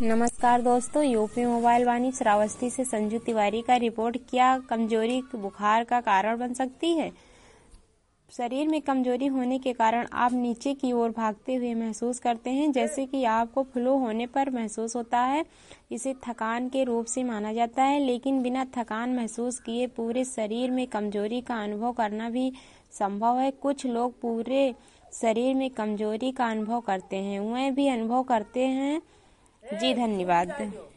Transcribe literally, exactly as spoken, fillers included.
नमस्कार दोस्तों, UP mobile वाणी श्रावस्ती से संजू तिवारी का रिपोर्ट। क्या कमजोरी बुखार का कारण बन सकती है? शरीर में कमजोरी होने के कारण आप नीचे की ओर भागते हुए महसूस करते हैं, जैसे कि आपको फ्लू होने पर महसूस होता है। इसे थकान के रूप से माना जाता है, लेकिन बिना थकान महसूस किए पूरे शरीर में कमजोरी का अनुभव करना भी संभव है। कुछ लोग पूरे शरीर में कमजोरी का अनुभव करते हैं, वे भी अनुभव करते हैं। जी धन्यवाद।